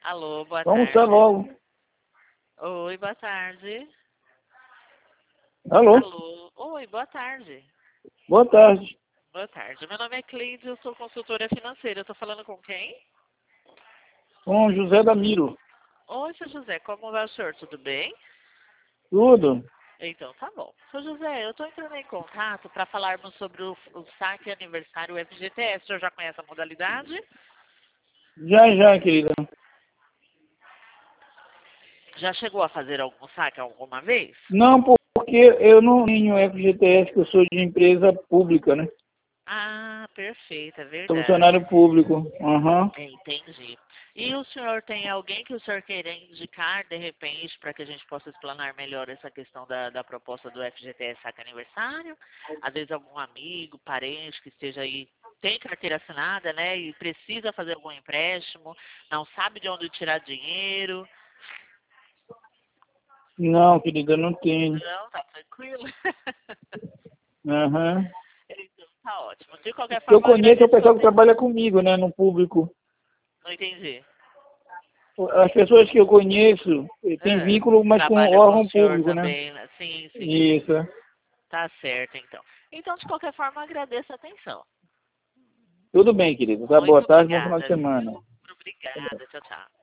Alô, boa Vamos almoçar tarde. logo. Oi, boa tarde. Alô? Alô, oi, boa tarde. Boa tarde. Boa tarde. Meu nome é Cleide, eu sou consultora financeira. Eu tô falando com quem? Com José Damiro. Oi, seu José, como vai o senhor? Tudo bem? Tudo? Então, tá bom. Seu José, eu estou entrando em contato para falarmos sobre o saque aniversário FGTS. O senhor já conhece a modalidade? Já, querida. Já chegou a fazer algum saque alguma vez? Não, porque eu não tenho FGTS, que eu sou de empresa pública, né? Ah, perfeito, é Sou verdade. funcionário público. Aham. Entendi. E o senhor tem alguém que o senhor queira indicar, de repente, para que a gente possa explanar melhor essa questão da proposta do FGTS Saque Aniversário? Às vezes algum amigo, parente que esteja aí, tem carteira assinada, né, e precisa fazer algum empréstimo, não sabe de onde tirar dinheiro. Não, querida, não tenho. Não, tá tranquilo. Aham. Então, tá ótimo. De qualquer Eu forma, eu conheço o agradeço sua pessoal que trabalha atenção. comigo, né, no público. Não entendi. As pessoas que eu conheço têm Ah, vínculo, mas com trabalha com o órgão senhor público, né? também, né? Sim, sim, sim. Isso. Tá certo, então. Então, de qualquer forma, eu agradeço a atenção. Tudo bem, querido. Tá, boa Muito tarde, bom final de obrigada, semana. viu? Obrigada, tchau, tchau.